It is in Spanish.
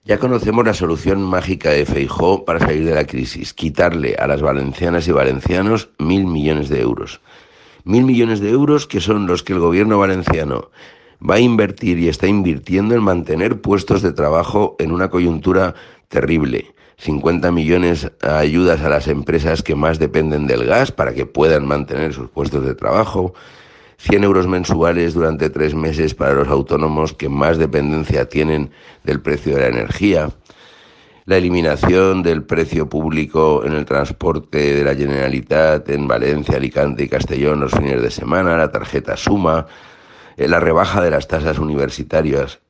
Ya conocemos la solución mágica de Feijóo para salir de la crisis: quitarle a las valencianas y valencianos 1.000 millones de euros. 1.000 millones de euros que son los que el gobierno valenciano va a invertir y está invirtiendo en mantener puestos de trabajo en una coyuntura terrible. 50 millones a ayudas a las empresas que más dependen del gas para que puedan mantener sus puestos de trabajo. 100 euros mensuales durante 3 meses para los autónomos que más dependencia tienen del precio de la energía. La eliminación del precio público en el transporte de la Generalitat en Valencia, Alicante y Castellón los fines de semana, la tarjeta Suma, la rebaja de las tasas universitarias